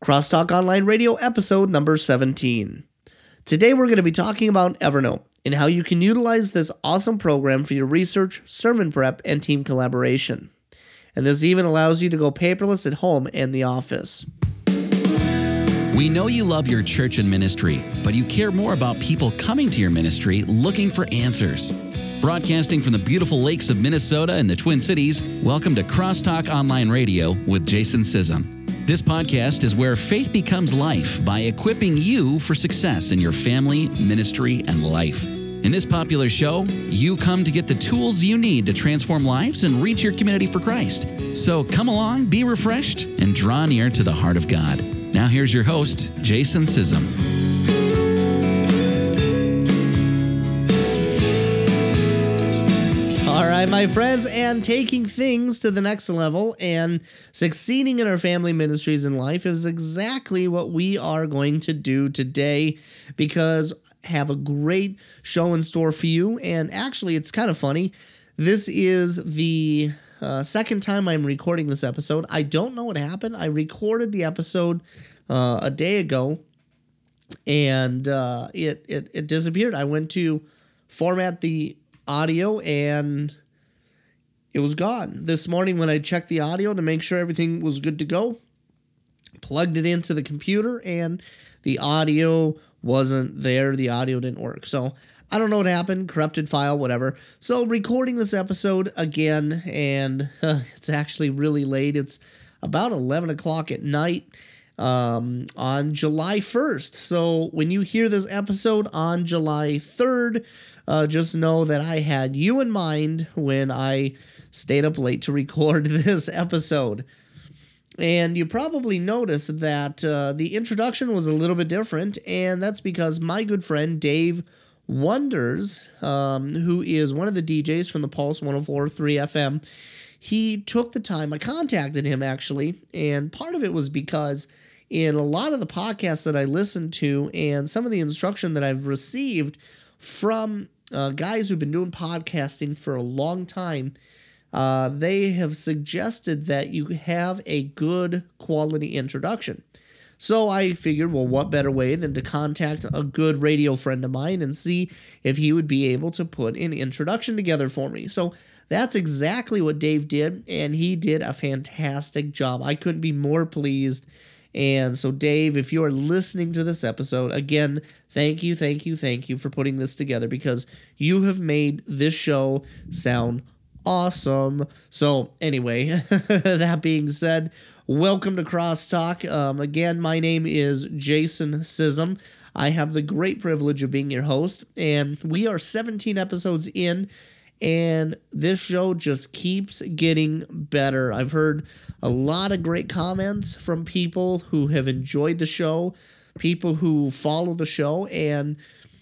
Crosstalk Online Radio episode number 17. Today we're going to be talking about Evernote and how you can utilize this awesome program for your research, sermon prep, and team collaboration. And this even allows you to go paperless at home and the office. We know you love your church and ministry, but you care more about people coming to your ministry looking for answers. Broadcasting from the beautiful lakes of Minnesota and the Twin Cities, welcome to Crosstalk Online Radio with Jason Sissom. This podcast is where faith becomes life by equipping you for success in your family, ministry, and life. In this popular show, you come to get the tools you need to transform lives and reach your community for Christ. So come along, be refreshed, and draw near to the heart of God. Now here's your host, Jason Sissom. All right, my friends, and taking things to the next level and succeeding in our family ministries in life is exactly what we are going to do today, because I have a great show in store for you. And actually, it's kind of funny. This is the second time I'm recording this episode. I don't know what happened. I recorded the episode a day ago, and it disappeared. I went to format the audio and it was gone. This morning when I checked the audio to make sure everything was good to go, plugged it into the computer and the audio wasn't there. The audio didn't work. So I don't know what happened, corrupted file, whatever. So recording this episode again, and it's actually really late. It's about 11 o'clock at night on July 1st. So when you hear this episode on July 3rd, just know that I had you in mind when I stayed up late to record this episode. And you probably noticed that the introduction was a little bit different, and that's because my good friend Dave Wonders, who is one of the DJs from the Pulse 104.3 FM, he took the time. I contacted him, actually, and part of it was because in a lot of the podcasts that I listened to and some of the instruction that I've received from guys who've been doing podcasting for a long time, they have suggested that you have a good quality introduction. So I figured, well, what better way than to contact a good radio friend of mine and see if he would be able to put an introduction together for me. So that's exactly what Dave did, and he did a fantastic job. I couldn't be more pleased. And so, Dave, if you are listening to this episode, again, thank you for putting this together, because you have made this show sound awesome. So, anyway, that being said, welcome to Crosstalk. Again, my name is Jason Sissom. I have the great privilege of being your host, and we are 17 episodes in, and this show just keeps getting better. I've heard a lot of great comments from people who have enjoyed the show, people who follow the show, and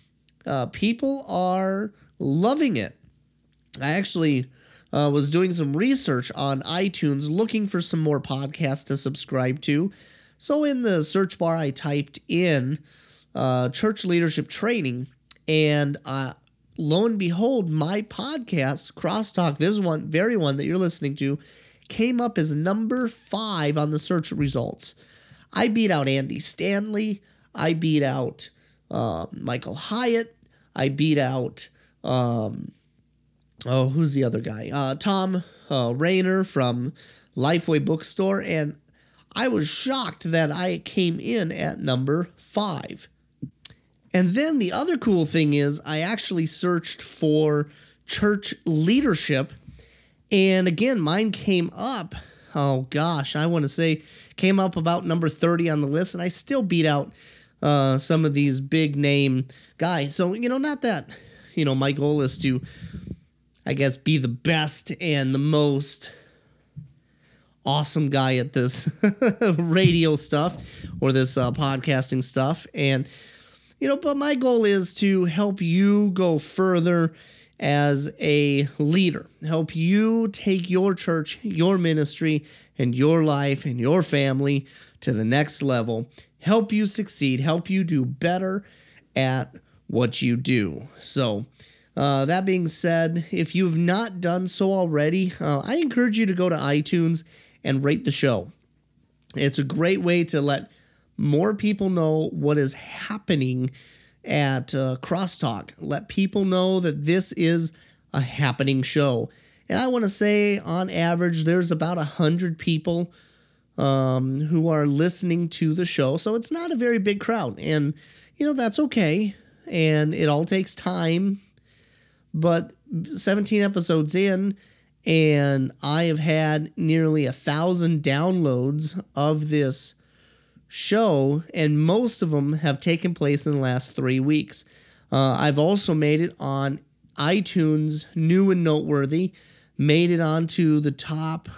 people are loving it. I actually was doing some research on iTunes looking for some more podcasts to subscribe to. So in the search bar, I typed in church leadership training, and lo and behold, my podcast, Crosstalk, this one, very one that you're listening to, came up as number 5 on the search results. I beat out Andy Stanley. I beat out Michael Hyatt. I beat out, who's the other guy? Tom Rainer from Lifeway Bookstore. And I was shocked that I came in at number 5. And then the other cool thing is I actually searched for church leadership, and again, mine came up, I want to say came up about number 30 on the list, and I still beat out some of these big name guys. So, not that, my goal is to, I guess, be the best and the most awesome guy at this radio stuff or this podcasting stuff. And but my goal is to help you go further as a leader, help you take your church, your ministry, and your life and your family to the next level, help you succeed, help you do better at what you do. So that being said, if you've not done so already, I encourage you to go to iTunes and rate the show. It's a great way to let more people know what is happening at Crosstalk. Let people know that this is a happening show. And I want to say, on average, there's about 100 people who are listening to the show. So it's not a very big crowd. And, that's okay. And it all takes time. But 17 episodes in, and I have had nearly 1,000 downloads of this show, and most of them have taken place in the last 3 weeks. I've also made it on iTunes, New and Noteworthy, made it onto the top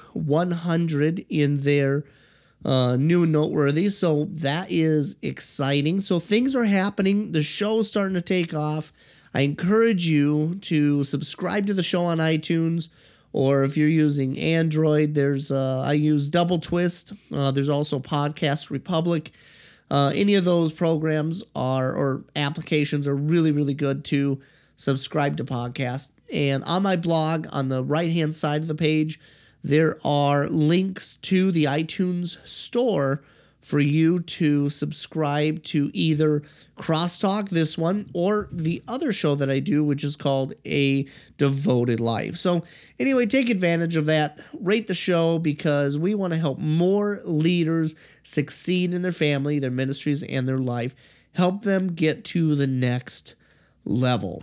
100 in their New and Noteworthy, so that is exciting. So things are happening. The show is starting to take off. I encourage you to subscribe to the show on iTunes, or if you're using Android, I use Double Twist. There's also Podcast Republic. Any of those programs or applications are really, really good to subscribe to podcasts. And on my blog, on the right-hand side of the page, there are links to the iTunes store for you to subscribe to either Crosstalk, this one, or the other show that I do, which is called A Devoted Life. So anyway, take advantage of that. Rate the show, because we want to help more leaders succeed in their family, their ministries, and their life. Help them get to the next level.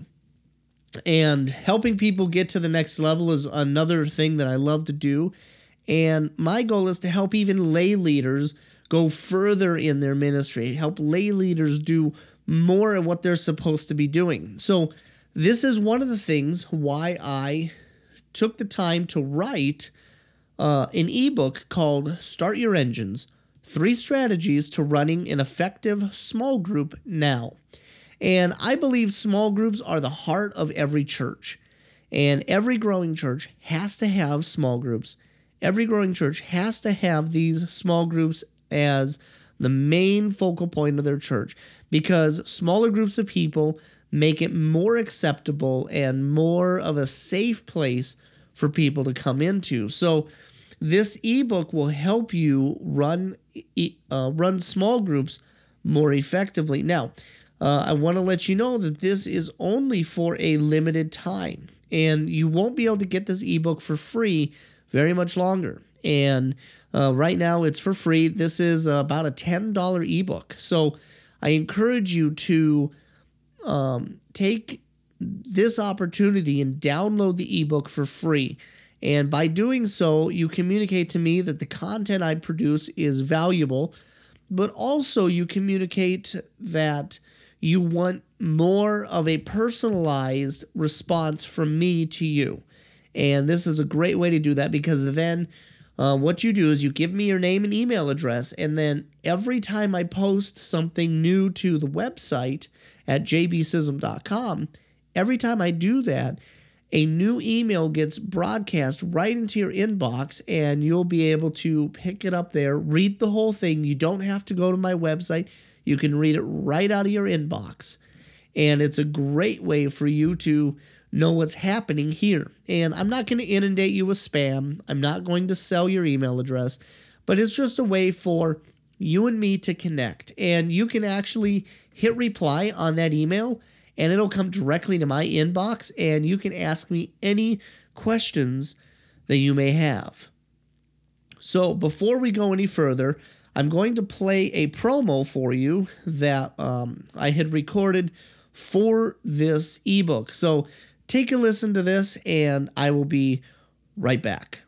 And helping people get to the next level is another thing that I love to do. And my goal is to help even lay leaders go further in their ministry, help lay leaders do more of what they're supposed to be doing. So this is one of the things why I took the time to write an ebook called Start Your Engines, 3 Strategies to Running an Effective Small Group Now. And I believe small groups are the heart of every church. And every growing church has to have small groups. Every growing church has to have these small groups as the main focal point of their church, because smaller groups of people make it more acceptable and more of a safe place for people to come into. So this ebook will help you run small groups more effectively. Now, I want to let you know that this is only for a limited time, and you won't be able to get this ebook for free very much longer. And right now it's for free. This is about a $10 ebook. So I encourage you to take this opportunity and download the ebook for free. And by doing so, you communicate to me that the content I produce is valuable, but also you communicate that you want more of a personalized response from me to you. And this is a great way to do that, because then what you do is you give me your name and email address, and then every time I post something new to the website at jbsism.com, every time I do that, a new email gets broadcast right into your inbox, and you'll be able to pick it up there, read the whole thing. You don't have to go to my website. You can read it right out of your inbox. And it's a great way for you to know what's happening here. And I'm not going to inundate you with spam. I'm not going to sell your email address, but it's just a way for you and me to connect. And you can actually hit reply on that email, and it'll come directly to my inbox, and you can ask me any questions that you may have. So before we go any further, I'm going to play a promo for you that I had recorded for this ebook. So take a listen to this, and I will be right back.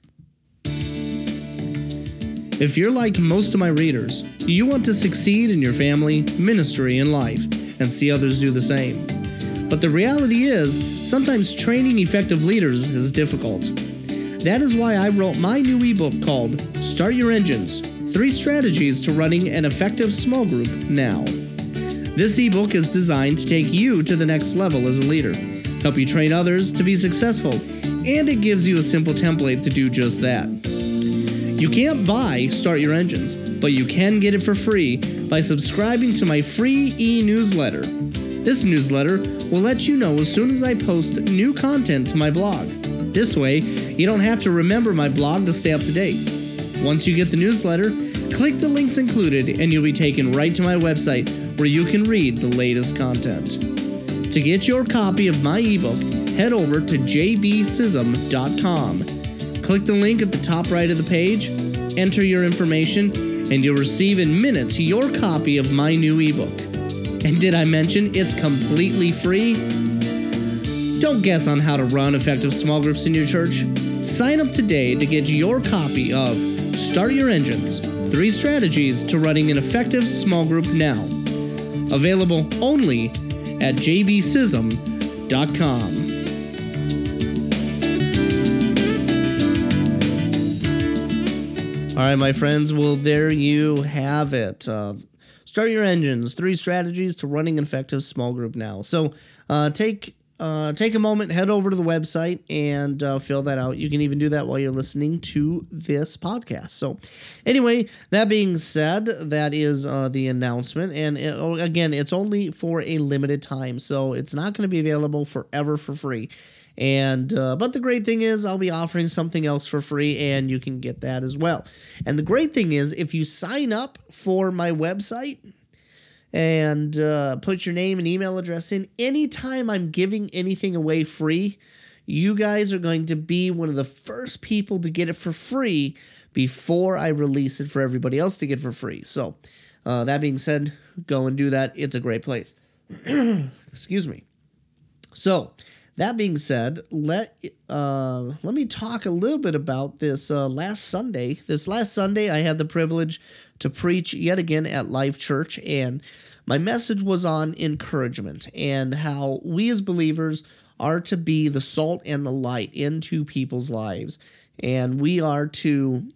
If you're like most of my readers, you want to succeed in your family, ministry, and life, and see others do the same. But the reality is, sometimes training effective leaders is difficult. That is why I wrote my new ebook called Start Your Engines, 3 Strategies to Running an Effective Small Group Now. This ebook is designed to take you to the next level as a leader, help you train others to be successful, and it gives you a simple template to do just that. You can't buy Start Your Engines, but you can get it for free by subscribing to my free e-newsletter. This newsletter will let you know as soon as I post new content to my blog. This way, you don't have to remember my blog to stay up to date. Once you get the newsletter, Click the links included and you'll be taken right to my website where you can read the latest content. To get your copy of my ebook, head over to jbsism.com. Click the link at the top right of the page, enter your information, and you'll receive in minutes your copy of my new ebook. And did I mention it's completely free? Don't guess on how to run effective small groups in your church. Sign up today to get your copy of Start Your Engines, 3 Strategies to Running an Effective Small Group Now. Available only at jbsism.com. All right, my friends, well, there you have it. Start Your Engines, 3 Strategies to Running an Effective Small Group Now. So take a moment, head over to the website, and fill that out. You can even do that while you're listening to this podcast. So anyway, that being said, that is the announcement. And again, it's only for a limited time, so it's not going to be available forever for free. And but the great thing is I'll be offering something else for free, and you can get that as well. And the great thing is if you sign up for my website and put your name and email address in, anytime I'm giving anything away free, you guys are going to be one of the first people to get it for free before I release it for everybody else to get for free. So that being said, go and do that. It's a great place. Excuse me. So that being said, let me talk a little bit about this last Sunday. This last Sunday, I had the privilege to preach yet again at Life Church, and my message was on encouragement and how we as believers are to be the salt and the light into people's lives, and we are to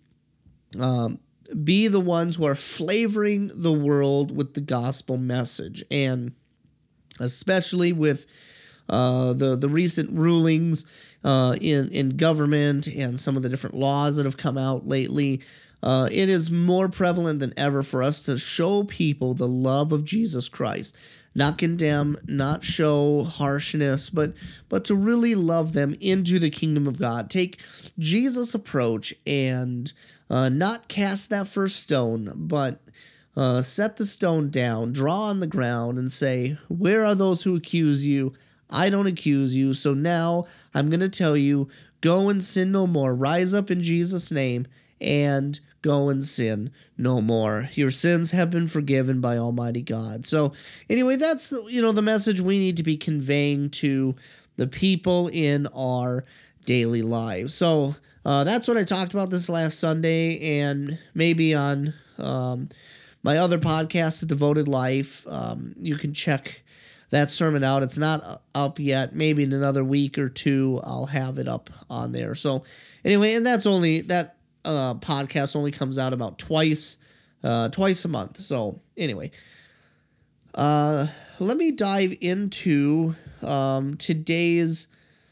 be the ones who are flavoring the world with the gospel message, and especially with the recent rulings in government and some of the different laws that have come out lately, it is more prevalent than ever for us to show people the love of Jesus Christ. Not condemn, not show harshness, but to really love them into the kingdom of God. Take Jesus' approach and not cast that first stone, but set the stone down, draw on the ground, and say, where are those who accuse you? I don't accuse you, so now I'm going to tell you, go and sin no more. Rise up in Jesus' name and go and sin no more. Your sins have been forgiven by Almighty God. So anyway, that's the message we need to be conveying to the people in our daily lives. So that's what I talked about this last Sunday, and maybe on my other podcast, The Devoted Life, you can check that sermon out. It's not up yet. Maybe in another week or two, I'll have it up on there. So anyway, and that podcast only comes out about twice a month. So anyway, let me dive into today's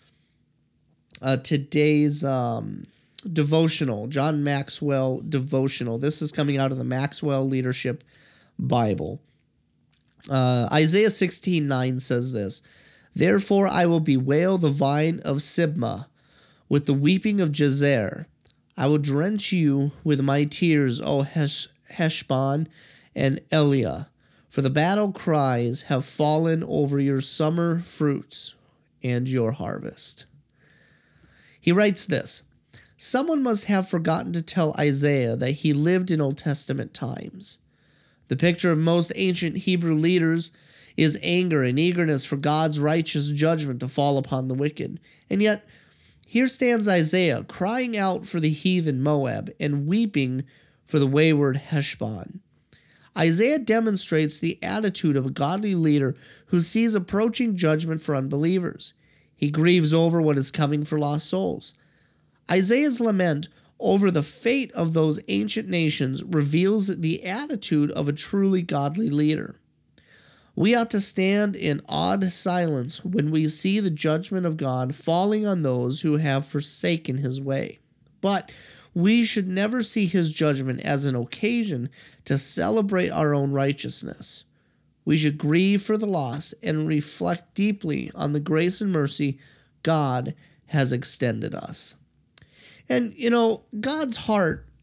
devotional, John Maxwell devotional. This is coming out of the Maxwell Leadership Bible. Isaiah 16:9 says this: Therefore I will bewail the vine of Sibmah with the weeping of Jazer. I will drench you with my tears, O Heshbon and Eliah, for the battle cries have fallen over your summer fruits and your harvest. He writes this: Someone must have forgotten to tell Isaiah that he lived in Old Testament times. The picture of most ancient Hebrew leaders is anger and eagerness for God's righteous judgment to fall upon the wicked. And yet, here stands Isaiah crying out for the heathen Moab and weeping for the wayward Heshbon. Isaiah demonstrates the attitude of a godly leader who sees approaching judgment for unbelievers. He grieves over what is coming for lost souls. Isaiah's lament over the fate of those ancient nations reveals the attitude of a truly godly leader. We ought to stand in awed silence when we see the judgment of God falling on those who have forsaken his way. But we should never see his judgment as an occasion to celebrate our own righteousness. We should grieve for the lost and reflect deeply on the grace and mercy God has extended us. And, God's heart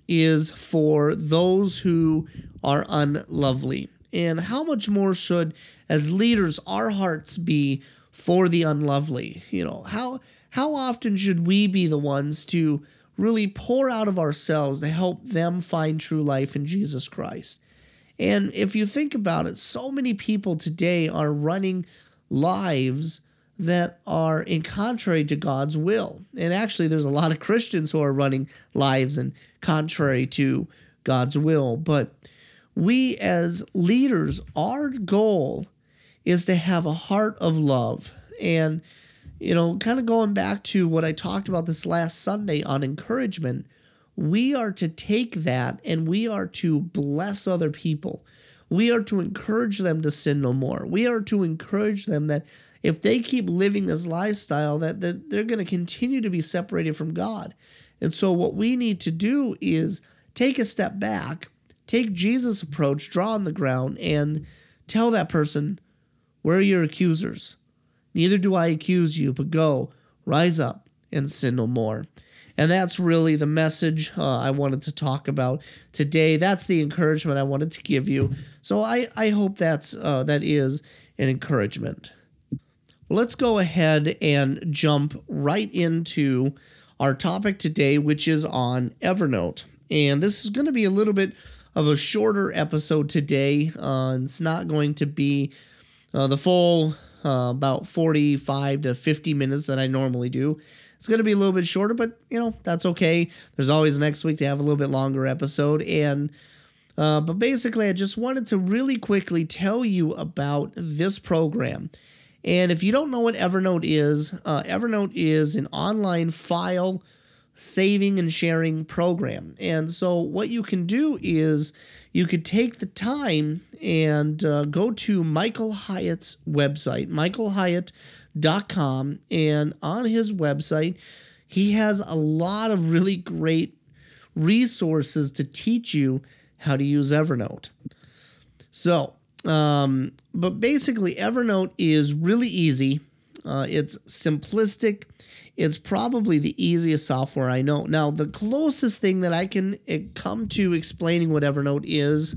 is for those who are unlovely. And how much more should, as leaders, our hearts be for the unlovely? How often should we be the ones to really pour out of ourselves to help them find true life in Jesus Christ? And if you think about it, so many people today are running lives that are in contrary to God's will. And actually, there's a lot of Christians who are running lives in contrary to God's will. But we as leaders, our goal is to have a heart of love. And, kind of going back to what I talked about this last Sunday on encouragement, we are to take that and we are to bless other people. We are to encourage them to sin no more. We are to encourage them that if they keep living this lifestyle, that they're going to continue to be separated from God. And so what we need to do is take a step back, take Jesus' approach, draw on the ground, and tell that person, where are your accusers? Neither do I accuse you, but go, rise up, and sin no more. And that's really the message I wanted to talk about today. That's the encouragement I wanted to give you. So I hope that is an encouragement. Let's go ahead and jump right into our topic today, which is on Evernote. And this is going to be a little bit of a shorter episode today. It's not going to be the full about 45 to 50 minutes that I normally do. It's going to be a little bit shorter, but, that's okay. There's always next week to have a little bit longer episode. And but basically, I just wanted to really quickly tell you about this program. And if you don't know what Evernote is an online file saving and sharing program. And so what you can do is you could take the time and go to Michael Hyatt's website, michaelhyatt.com. And on his website, he has a lot of really great resources to teach you how to use Evernote. So, but basically, Evernote is really easy. It's simplistic. It's probably the easiest software I know. Now, the closest thing that I can come to explaining what Evernote is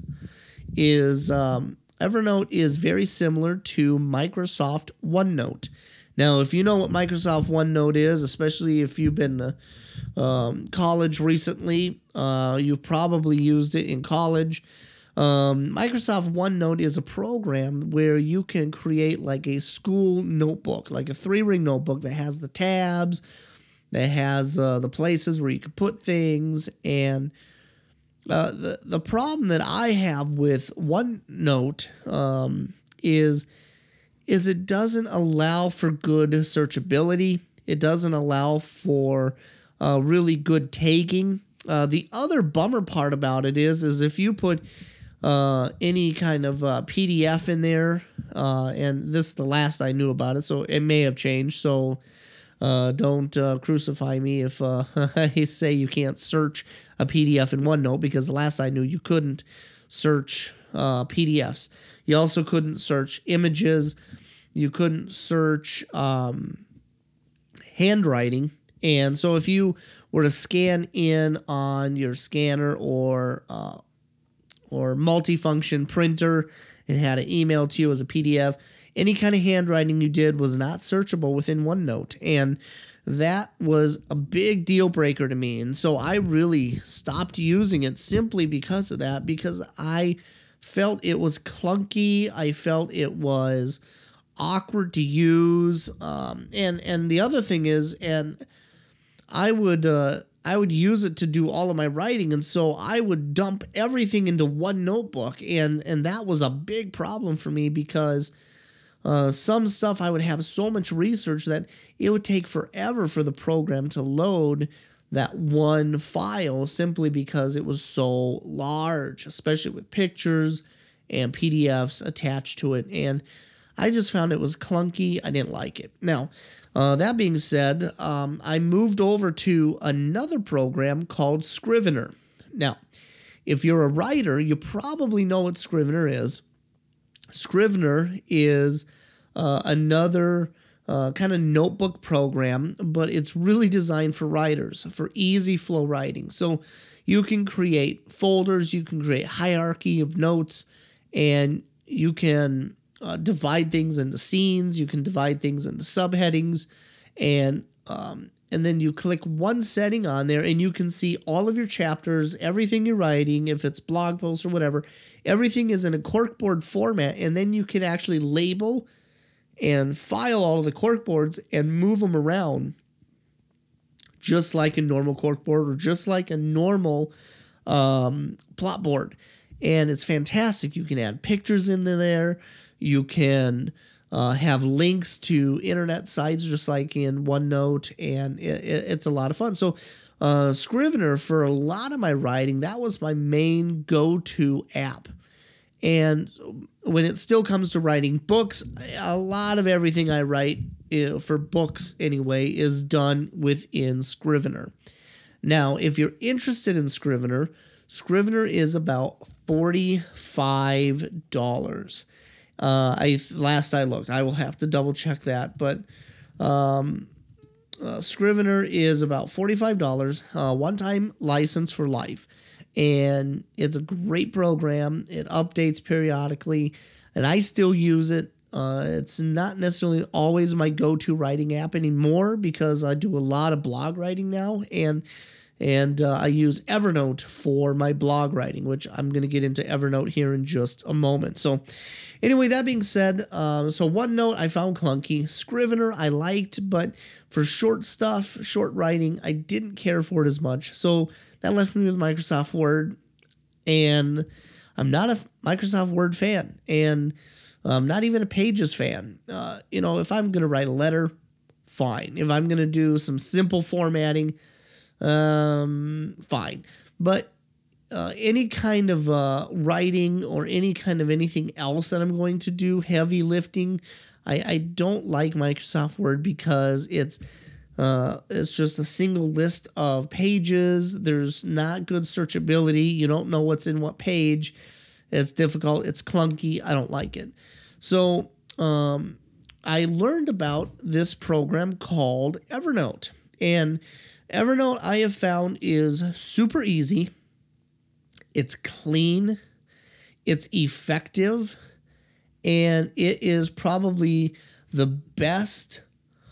Evernote is very similar to Microsoft OneNote. Now, if you know what Microsoft OneNote is, especially if you've been to college recently, you've probably used it in college. Microsoft OneNote is a program where you can create like a school notebook, like a 3-ring notebook that has the tabs, that has the places where you can put things. And the problem that I have with OneNote is it doesn't allow for good searchability. It doesn't allow for really good tagging. The other bummer part about it is if you put any kind of PDF in there, and this is the last I knew about it, so it may have changed, so don't crucify me if I say you can't search a PDF in OneNote, because the last I knew you couldn't search PDFs. You also couldn't search images. You couldn't search handwriting. And so if you were to scan in on your scanner or multifunction printer and had it emailed to you as a PDF, any kind of handwriting you did was not searchable within OneNote. And that was a big deal breaker to me. And so I really stopped using it simply because of that, because I felt it was clunky. I felt it was awkward to use. And the other thing is, and I would use it to do all of my writing, and so I would dump everything into one notebook, and that was a big problem for me, because some stuff I would have so much research that it would take forever for the program to load that one file, simply because it was so large, especially with pictures and PDFs attached to it. And I just found it was clunky. I didn't like it. Now, that being said, I moved over to another program called Scrivener. Now, if you're a writer, you probably know what Scrivener is. Scrivener is another kind of notebook program, but it's really designed for writers, for easy flow writing. So you can create folders, you can create hierarchy of notes, and you can divide things into scenes, you can divide things into subheadings, and then you click one setting on there and you can see all of your chapters, everything you're writing, if it's blog posts or whatever, everything is in a corkboard format, and then you can actually label and file all of the corkboards and move them around just like a normal corkboard or just like a normal plot board. And it's fantastic. You can add pictures into there. You can have links to internet sites just like in OneNote, and it's a lot of fun. So Scrivener, for a lot of my writing, that was my main go-to app. And when it still comes to writing books, a lot of everything I write for books anyway is done within Scrivener. Now, if you're interested in Scrivener, Scrivener is about $45. Last I looked, I will have to double check that, but Scrivener is about $45, one-time license for life. And it's a great program. It updates periodically, and I still use it. It's not necessarily always my go-to writing app anymore because I do a lot of blog writing now, and I use Evernote for my blog writing, which I'm going to get into Evernote here in just a moment. So anyway, that being said, so OneNote I found clunky. Scrivener I liked, but for short stuff, short writing, I didn't care for it as much. So that left me with Microsoft Word, and I'm not a Microsoft Word fan, and I'm not even a Pages fan. If I'm going to write a letter, fine. If I'm going to do some simple formatting, fine. But any kind of writing or any kind of anything else that I'm going to do, heavy lifting, I don't like Microsoft Word because it's just a single list of pages. There's not good searchability. You don't know what's in what page. It's difficult. It's clunky. I don't like it. So I learned about this program called Evernote. And Evernote I have found is super easy. It's clean. It's effective. And it is probably the best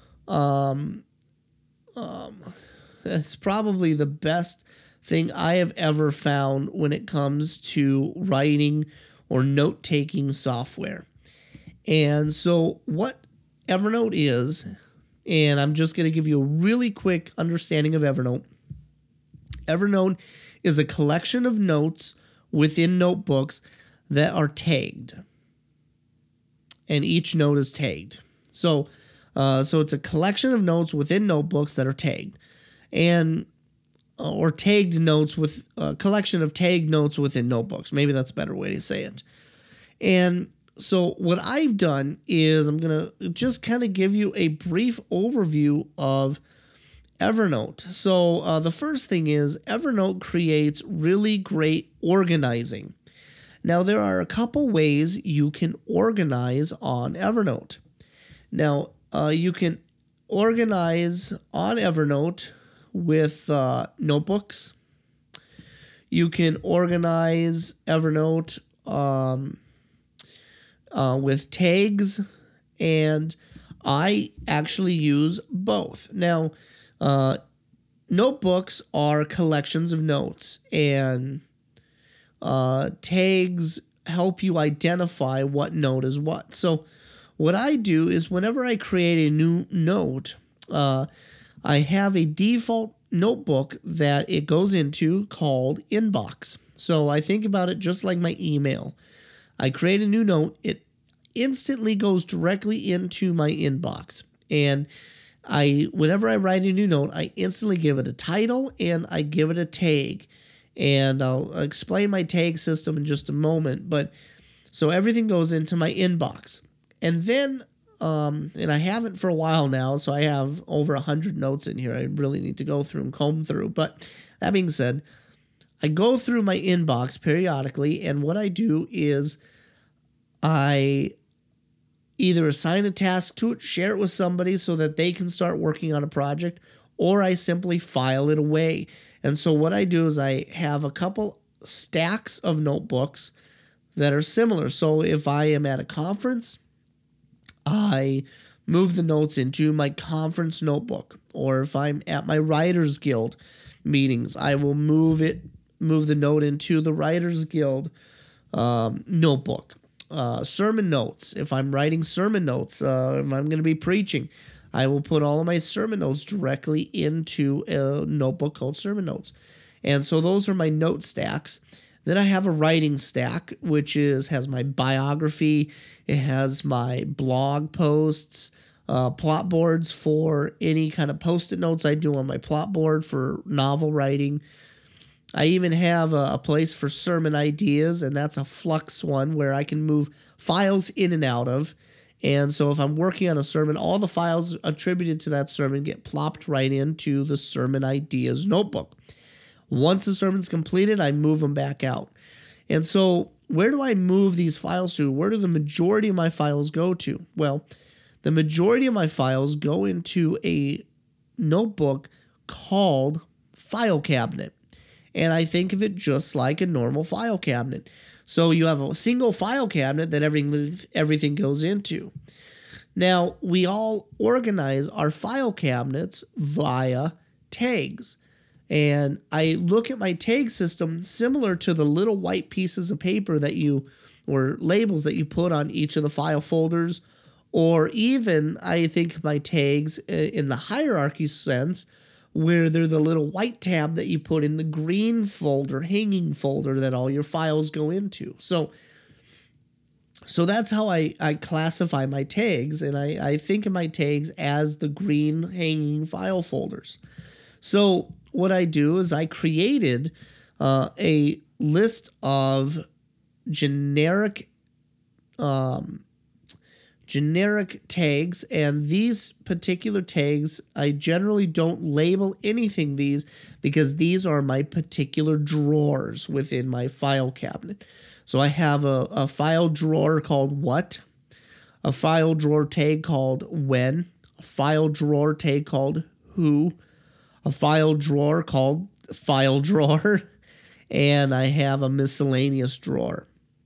it's probably the best thing I have ever found when it comes to writing or note-taking software. And so what Evernote is, and I'm just going to give you a really quick understanding of Evernote. Evernote is a collection of notes within notebooks that are tagged. And each note is tagged. So it's a collection of notes within notebooks that are tagged, or tagged notes with a collection of tagged notes within notebooks. Maybe that's a better way to say it. And so what I've done is I'm going to just kind of give you a brief overview of Evernote. So the first thing is Evernote creates really great organizing. Now, there are a couple ways you can organize on Evernote. Now, you can organize on Evernote with notebooks. You can organize Evernote with tags, and I actually use both. Now, notebooks are collections of notes, and tags help you identify what note is what. So what I do is whenever I create a new note, I have a default notebook that it goes into called Inbox. So I think about it just like my email. I create a new note, it instantly goes directly into my inbox. And whenever I write a new note, I instantly give it a title and I give it a tag. And I'll explain my tag system in just a moment. But so everything goes into my inbox. And then, and I haven't for a while now, so I have over 100 notes in here I really need to go through and comb through. But that being said, I go through my inbox periodically, and what I do is I either assign a task to it, share it with somebody so that they can start working on a project, or I simply file it away. And so what I do is I have a couple stacks of notebooks that are similar. So if I am at a conference, I move the notes into my conference notebook. Or if I'm at my Writers Guild meetings, I will move the note into the Writers Guild notebook. Sermon notes. If I'm writing sermon notes, if I'm going to be preaching, I will put all of my sermon notes directly into a notebook called sermon notes. And so those are my note stacks. Then I have a writing stack, which has my biography. It has my blog posts, plot boards for any kind of post-it notes I do on my plot board for novel writing. I even have a place for sermon ideas, and that's a Flux one where I can move files in and out of. And so if I'm working on a sermon, all the files attributed to that sermon get plopped right into the sermon ideas notebook. Once the sermon's completed, I move them back out. And so where do I move these files to? Where do the majority of my files go to? Well, the majority of my files go into a notebook called File Cabinet. And I think of it just like a normal file cabinet. So you have a single file cabinet that everything goes into. Now, we all organize our file cabinets via tags. And I look at my tag system similar to the little white pieces of paper or labels that you put on each of the file folders. Or even I think of my tags in the hierarchy sense, where they're the little white tab that you put in the green folder, hanging folder that all your files go into. So that's how I classify my tags, and I think of my tags as the green hanging file folders. So what I do is I created a list of generic tags, and these particular tags, I generally don't label anything these because these are my particular drawers within my file cabinet. So I have a file drawer called what, a file drawer tag called when, a file drawer tag called who, a file drawer called file drawer, and I have a miscellaneous drawer.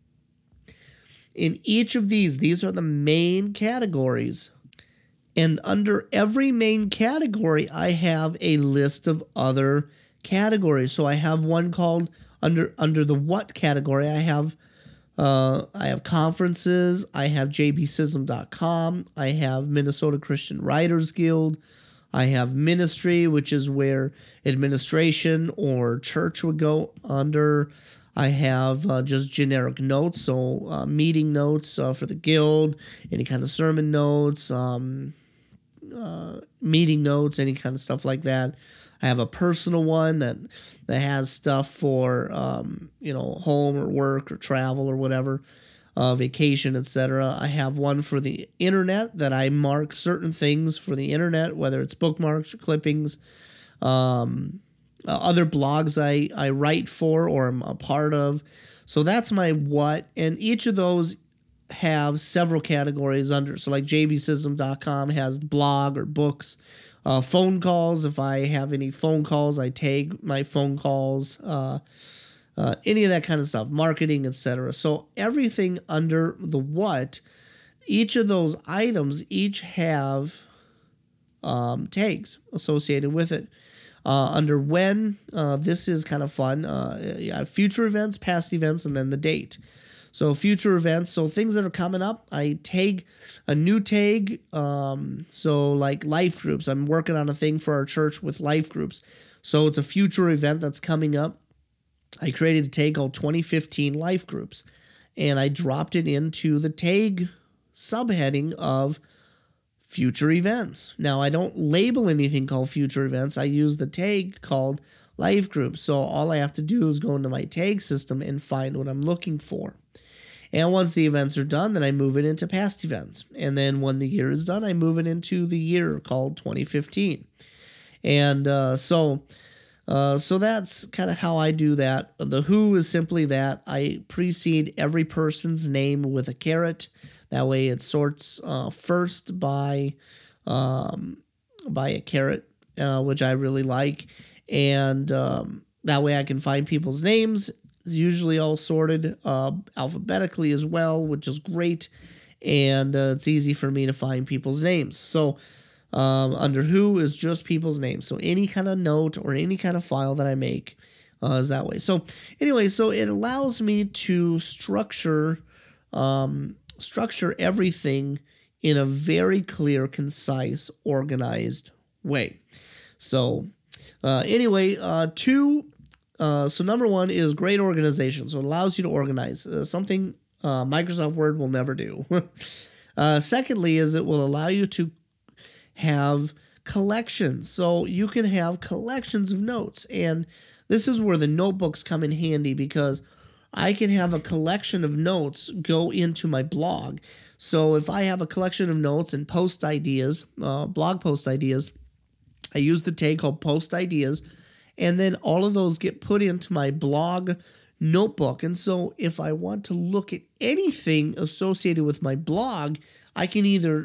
In each of these are the main categories. And under every main category, I have a list of other categories. So I have one called under the what category. I have conferences. I have jbsism.com. I have Minnesota Christian Writers Guild. I have ministry, which is where administration or church would go under. I have just generic notes, so meeting notes for the guild, any kind of sermon notes, meeting notes, any kind of stuff like that. I have a personal one that has stuff for home or work or travel or whatever, vacation, etc. I have one for the internet that I mark certain things for the internet, whether it's bookmarks or clippings. Other blogs I write for or am a part of. So that's my what. And each of those have several categories under. So like jbsism.com has blog or books. Phone calls. If I have any phone calls, I tag my phone calls. Any of that kind of stuff. Marketing, etc. So everything under the what, each of those items each have tags associated with it. Under when, this is kind of fun. Future events, past events, and then the date. So future events, so things that are coming up, I tag a new tag. So like life groups, I'm working on a thing for our church with life groups. So it's a future event that's coming up. I created a tag called 2015 life groups, and I dropped it into the tag subheading of future events. Now, I don't label anything called future events. I use the tag called life groups. So all I have to do is go into my tag system and find what I'm looking for. And once the events are done, then I move it into past events. And then when the year is done, I move it into the year called 2015. And so that's kind of how I do that. The who is simply that I precede every person's name with a caret. That way it sorts first by a caret, which I really like. and that way I can find people's names. It's usually all sorted alphabetically as well, which is great, and it's easy for me to find people's names. So under who is just people's names. So any kind of note or any kind of file that I make is that way. So anyway, so it allows me to structure everything in a very clear, concise, organized way. So anyway, so number one is great organization. So it allows you to organize something Microsoft Word will never do. Secondly is it will allow you to have collections. So you can have collections of notes. And this is where the notebooks come in handy, because I can have a collection of notes go into my blog. So if I have a collection of notes and post ideas, blog post ideas, I use the tag called post ideas, and then all of those get put into my blog notebook. And so if I want to look at anything associated with my blog, I can either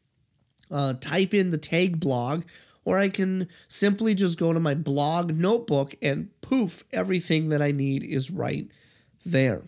type in the tag blog, or I can simply just go to my blog notebook and poof, everything that I need is right there.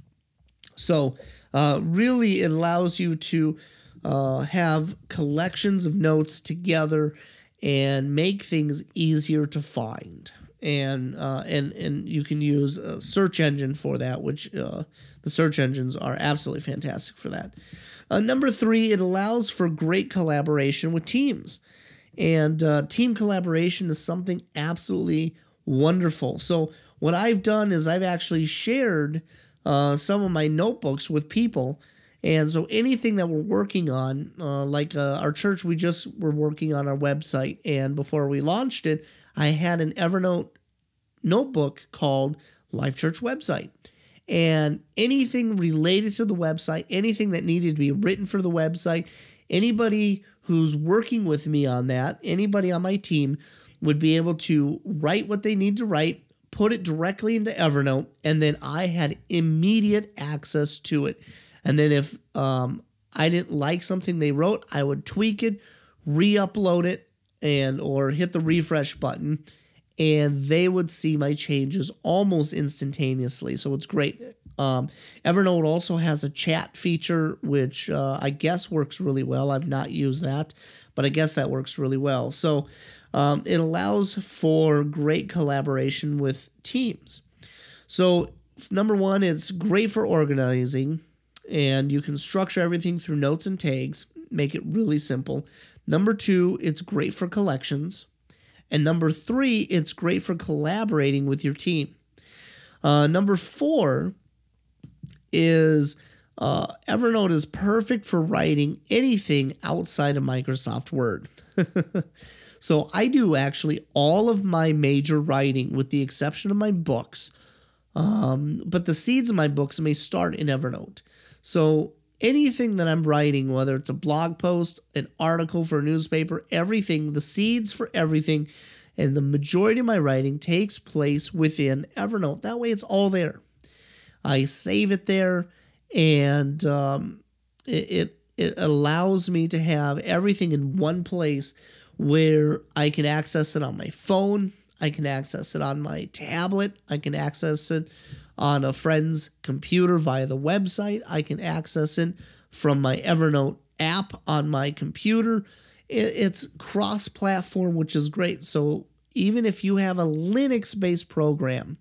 So really it allows you to have collections of notes together and make things easier to find. And you can use a search engine for that, which the search engines are absolutely fantastic for that. Number 3, it allows for great collaboration with teams. And team collaboration is something absolutely wonderful. So what I've done is I've actually shared some of my notebooks with people. And so anything that we're working on, like our church, we just were working on our website. And before we launched it, I had an Evernote notebook called Life Church Website. And anything related to the website, anything that needed to be written for the website, anybody who's working with me on that, anybody on my team would be able to write what they need to write, put it directly into Evernote, and then I had immediate access to it. And then if I didn't like something they wrote, I would tweak it, re-upload it, or hit the refresh button, and they would see my changes almost instantaneously. So it's great. Evernote also has a chat feature, which I guess works really well. I've not used that, but I guess that works really well. So it allows for great collaboration with teams. So number 1, it's great for organizing, and you can structure everything through notes and tags, make it really simple. Number 2, it's great for collections. And number 3, it's great for collaborating with your team. Number 4 is Evernote is perfect for writing anything outside of Microsoft Word. So I do actually all of my major writing with the exception of my books. But the seeds of my books may start in Evernote. So anything that I'm writing, whether it's a blog post, an article for a newspaper, everything, the seeds for everything, and the majority of my writing takes place within Evernote. That way it's all there. I save it there, and it allows me to have everything in one place where I can access it on my phone, I can access it on my tablet, I can access it on a friend's computer via the website, I can access it from my Evernote app on my computer. It's cross-platform, which is great. So even if you have a Linux-based program,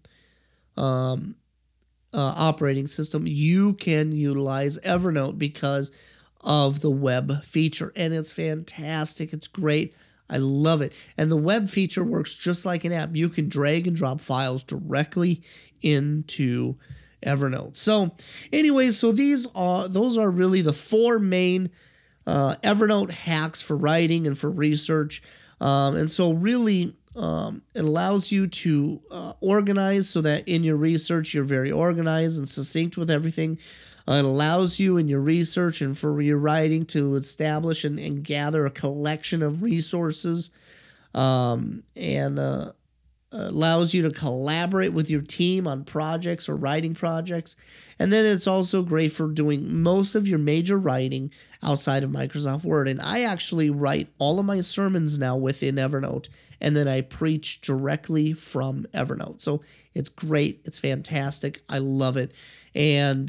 operating system, you can utilize Evernote because of the web feature, and it's fantastic. It's great. I love it. And the web feature works just like an app. You can drag and drop files directly into Evernote. So anyways, those are really the 4 main Evernote hacks for writing and for research. And so really it allows you to organize so that in your research you're very organized and succinct with everything. It allows you in your research and for your writing to establish and gather a collection of resources, and allows you to collaborate with your team on projects or writing projects. And then it's also great for doing most of your major writing outside of Microsoft Word. And I actually write all of my sermons now within Evernote, and then I preach directly from Evernote. So it's great. It's fantastic. I love it. And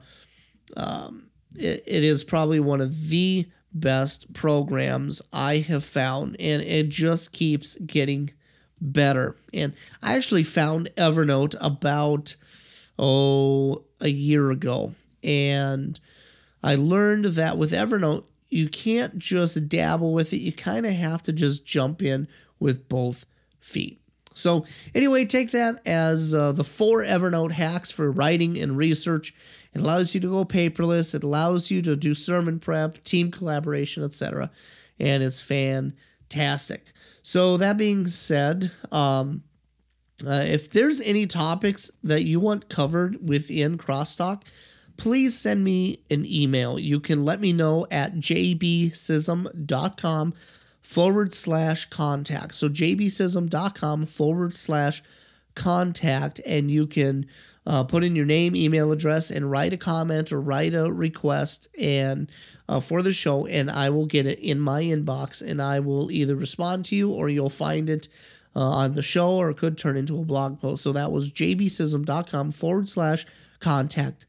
it is probably one of the best programs I have found, and it just keeps getting better. And I actually found Evernote about a year ago, and I learned that with Evernote you can't just dabble with it. You kind of have to just jump in with both feet. So anyway, take that as the 4 Evernote hacks for writing and research. It allows you to go paperless. It allows you to do sermon prep, team collaboration, etc. And it's fantastic. So that being said, if there's any topics that you want covered within Crosstalk, please send me an email. You can let me know at jbsism.com/contact. So jbsism.com/contact, and you can put in your name, email address, and write a comment or write a request and for the show, and I will get it in my inbox, and I will either respond to you or you'll find it on the show, or it could turn into a blog post. So that was jbsism.com/contact.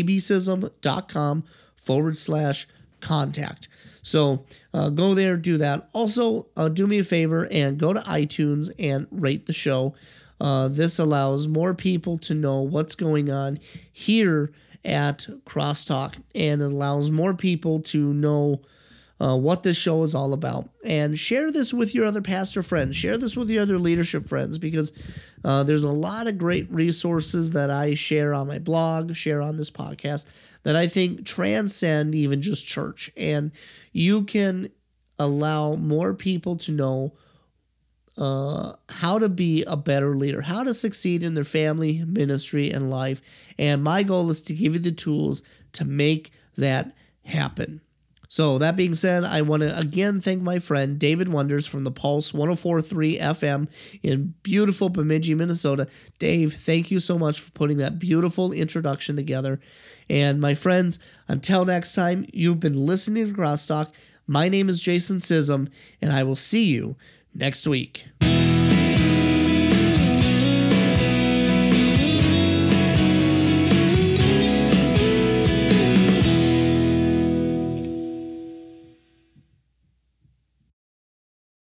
jbsism.com/contact. So go there, do that. Also, do me a favor and go to iTunes and rate the show. This allows more people to know what's going on here at Crosstalk, and it allows more people to know what this show is all about. And share this with your other pastor friends. Share this with your other leadership friends, because there's a lot of great resources that I share on my blog, share on this podcast, that I think transcend even just church. And you can allow more people to know how to be a better leader, how to succeed in their family, ministry, and life. And my goal is to give you the tools to make that happen. So that being said, I want to again thank my friend David Wonders from the Pulse 104.3 FM in beautiful Bemidji, Minnesota. Dave, thank you so much for putting that beautiful introduction together. And my friends, until next time, you've been listening to Crosstalk. My name is Jason Sism, and I will see you next week.